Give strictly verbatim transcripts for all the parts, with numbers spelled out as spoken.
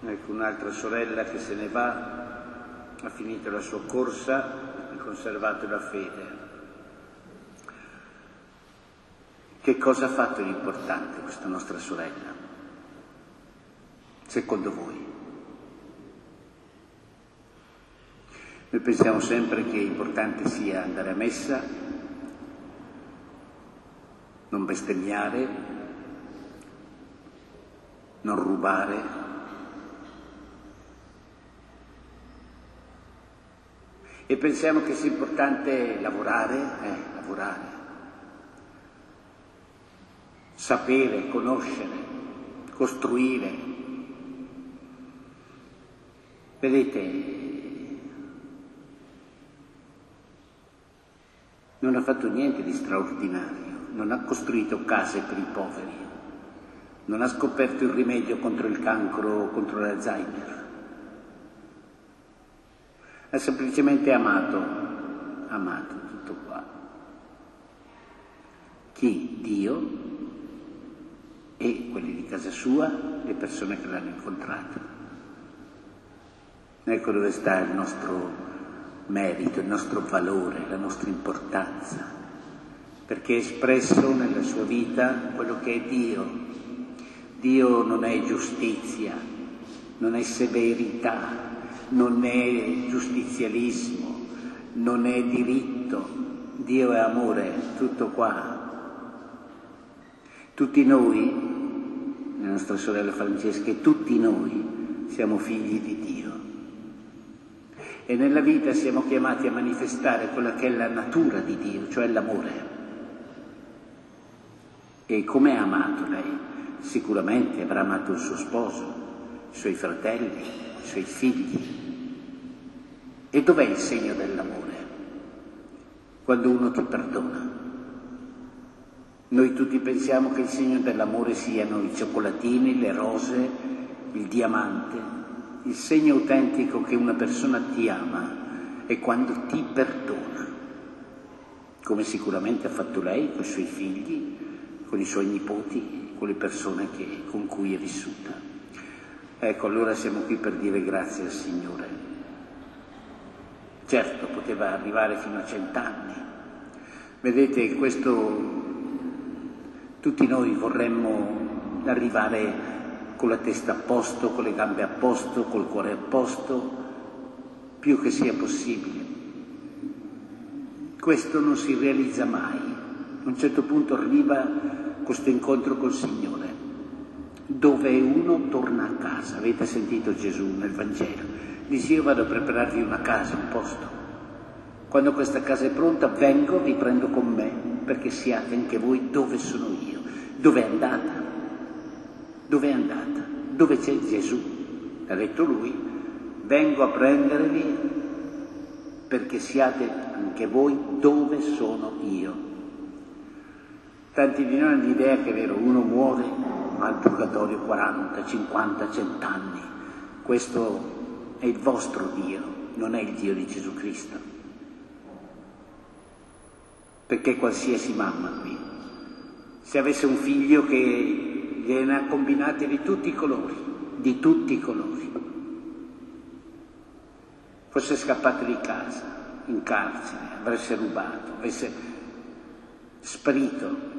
Ecco un'altra sorella che se ne va, ha finito la sua corsa, ha conservato la fede. Che cosa ha fatto di importante questa nostra sorella, secondo voi? Noi pensiamo sempre che importante sia andare a messa, non bestemmiare, non rubare. E pensiamo che sia importante lavorare, eh, lavorare, sapere, conoscere, costruire. Vedete, non ha fatto niente di straordinario, non ha costruito case per i poveri, non ha scoperto il rimedio contro il cancro o contro l'Alzheimer. Ha semplicemente amato, amato tutto qua. Chi? Dio e quelli di casa sua, le persone che l'hanno incontrato. Ecco dove sta il nostro merito, il nostro valore, la nostra importanza, perché è espresso nella sua vita quello che è Dio. Dio non è giustizia, non è severità, non è giustizialismo, non è diritto, Dio è amore, tutto qua. Tutti noi, la nostra sorella Francesca, e tutti noi siamo figli di Dio. E nella vita siamo chiamati a manifestare quella che è la natura di Dio, cioè l'amore. E come ha amato lei? Sicuramente avrà amato il suo sposo, i suoi fratelli, i suoi figli. E dov'è il segno dell'amore? Quando uno ti perdona. Noi tutti pensiamo che il segno dell'amore siano i cioccolatini, le rose, il diamante. Il segno autentico che una persona ti ama è quando ti perdona, come sicuramente ha fatto lei con i suoi figli, con i suoi nipoti, con le persone che, con cui è vissuta. Ecco, allora siamo qui per dire grazie al Signore. Certo, poteva arrivare fino a cent'anni. Vedete, questo tutti noi vorremmo arrivare con la testa a posto, con le gambe a posto, col cuore a posto, più che sia possibile. Questo non si realizza mai. A un certo punto arriva questo incontro col Signore, dove uno torna a casa. Avete sentito Gesù nel Vangelo? Dice: io vado a prepararvi una casa, un posto. Quando questa casa è pronta, vengo, vi prendo con me, perché siate anche voi dove sono io. Dove è andata? Dove è andata? Dove c'è Gesù? Ha detto lui: vengo a prendervi perché siate anche voi dove sono io. Tanti di noi hanno l'idea che è vero, uno muore, ma al purgatorio quaranta, cinquanta, cento anni. Questo è il vostro Dio, non è il Dio di Gesù Cristo. Perché qualsiasi mamma qui, se avesse un figlio che gliene ha combinate di tutti i colori, di tutti i colori, fosse scappato di casa, in carcere, avesse rubato, avesse sparito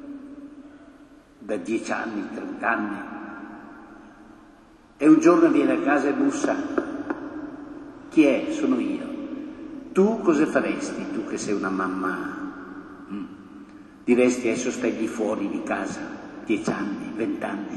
da dieci anni, trent'anni, e un giorno viene a casa e bussa: chi è? Sono io. Tu cosa faresti, tu che sei una mamma? Mm. Diresti: adesso stai lì fuori di casa, dieci anni, vent'anni.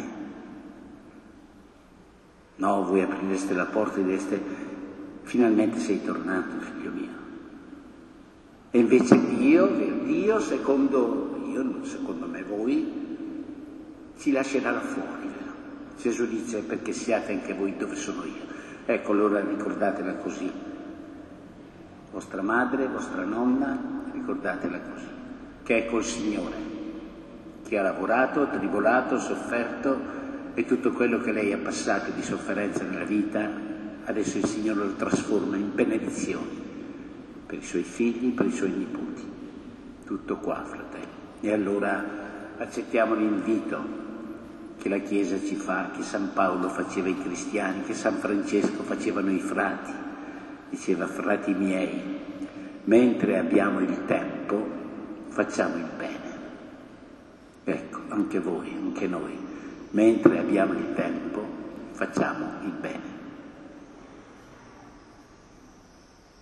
No, voi aprireste la porta e direste: finalmente sei tornato, figlio mio. E invece Dio, Dio secondo io, secondo me voi, ci lascerà là fuori. Vero? Gesù dice: perché siate anche voi dove sono io. Ecco, allora ricordatela così. Vostra madre, vostra nonna, ricordatela così, che è col Signore, che ha lavorato, tribolato, sofferto, e tutto quello che lei ha passato di sofferenza nella vita, adesso il Signore lo trasforma in benedizioni per i suoi figli, per i suoi nipoti. Tutto qua, fratelli. E allora accettiamo l'invito che la Chiesa ci fa, che San Paolo faceva ai cristiani, che San Francesco facevano i frati. Diceva: frati miei, mentre abbiamo il tempo, facciamo il bene. Ecco, anche voi, anche noi, mentre abbiamo il tempo, facciamo il bene.